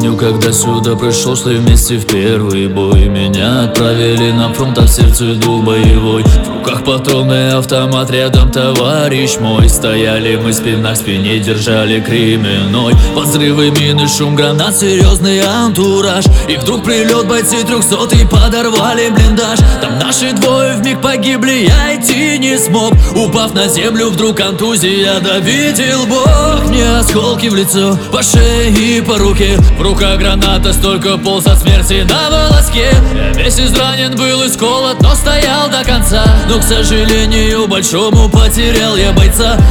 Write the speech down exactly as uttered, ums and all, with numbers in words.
Помню, когда сюда пришел, шли вместе в первый бой. Меня отправили на фронт, а в сердце дух боевой. В руках патронный автомат, рядом товарищ мой. Стояли мы спина к спине, держали кременной. Под взрывы, мины, шум гранат, серьезный антураж. И вдруг прилет, бойцы трехсотый подорвали блиндаж. Там наши двое вмиг погибли, я идти не смог. Упав на землю, вдруг контузия, да видел Бог. Мне осколки в лицо, по шее и по руке. В руках граната, столько полз от смерти на волоске. Я весь изранен был и сколот, но стоял до конца. Но, к сожалению большому, потерял я бойца.